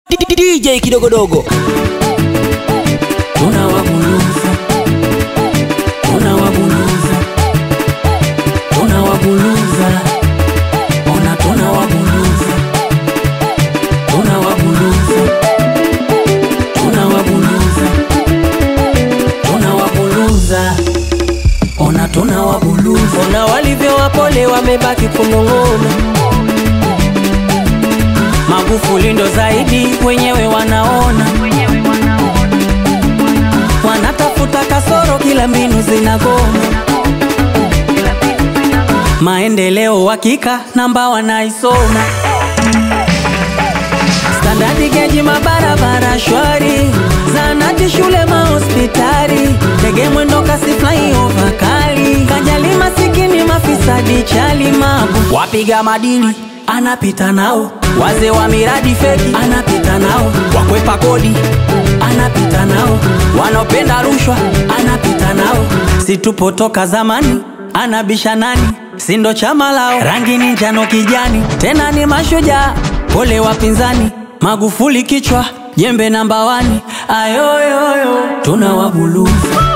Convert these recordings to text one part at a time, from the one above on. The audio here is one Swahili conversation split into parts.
DJ kidogodogo. Tunawabuluza, tunawabuluza, tunawabuluza, ona tunawabuluza, tunawabuluza, tunawabuluza, tunawabuluza, ona tunawabuluza. Ona walivyo wapole wamebaki kunong'ona. Magufuli ndo zaidi wenyewe wanaona. Wanatafuta kasoro kila mbinu zinagoma. Maendeleo hakika namba wanaisoma. Standard gauge mabarabara shwari. Zahanati shule mahospitali. Ndege mwendo kasi flyover kali. Kajali masikini mafisadi chali mabu. Wapiga madili anapita nao. Wazee wa miradi feki anapita nao. Wakwepa kodi anapita nao. Wanaopenda rushwa anapita nao. Situpo toka zamani anabisha nani? Sindo chama lao. Rangi ni njano kijani. Tena ni mashujaa pole wapinzani. Magufuli kichwa jembe namba 1. Ayoyoyo tunawabuluza,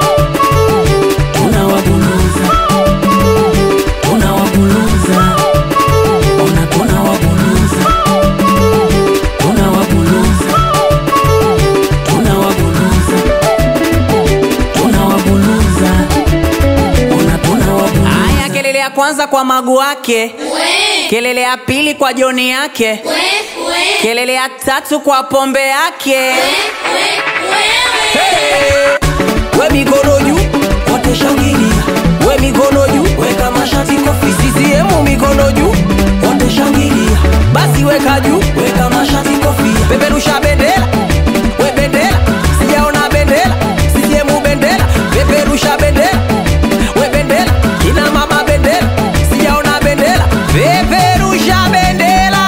tunawabuluza, tunawabuluza, ona tunawabuluza, tunawabuluza, tunawabuluza, tunawabuluza, ona tunawabuluza. Aya, kelele ya kwanza kwa Magu wake, kelele ya pili kwa Joni yake, kelele ya tatu kwa pombe yake. Hey! We mikono juu, wote shangilia. We mikono juu, weka mashati kofi. CCM mikono juu, wote shangilia. Basi weka juu, weka mashati kofi. Peperusha bendera, we bendera. Sijaona bendera, CCM bendera. Peperusha bendera, we bendera. Kina mama bendera, sijaona bendera. Peperusha bendera.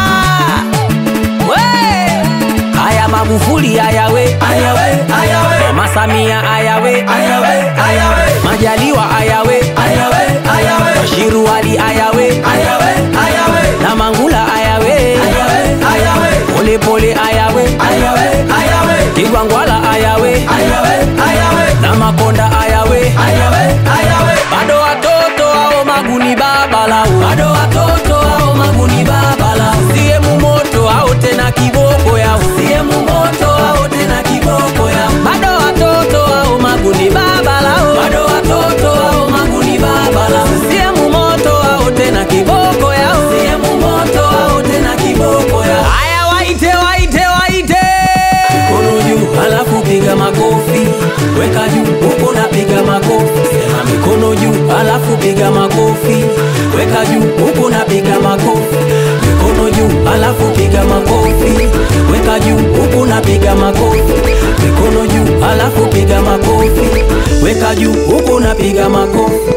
Aya Magufuli ayawe, ayawe, ayawe. Mama Samia ayawe, ayawe, ayawe. Majaliwa ayawe, ayawe, ayawe. Bashiru Ali ayawe, ayawe, ayawe. Na Mangula ayawe, ayawe, ayawe. Pole pole ayawe, ayawe, ayawe. Kigwangwala ayawe, ayawe, ayawe. Na Makonda ayawe, ayawe, ayawe. Bado watoto hao Magu ni baba lao. Bado watoto hao Magu ni baba lao. CCM moto hao tena kiboko yao. CCM moto hao tena kiboko yao. Bado watoto hao Magu ni baba lao. Bado watoto hao Magu ni baba lao. CCM moto hao tena kiboko yao. CCM moto hao tena kiboko yao. Haya waite waite waite. Mikono juu alafu piga makofi. Weka juu huko na piga makofi. Sema mikono juu alafu piga makofi. Weka juu huko na piga makofi. Mikono juu alafu piga makofi. Weka juu huko na piga makofi. Mikono juu alafu piga makofi. Weka juu huko na piga makofi.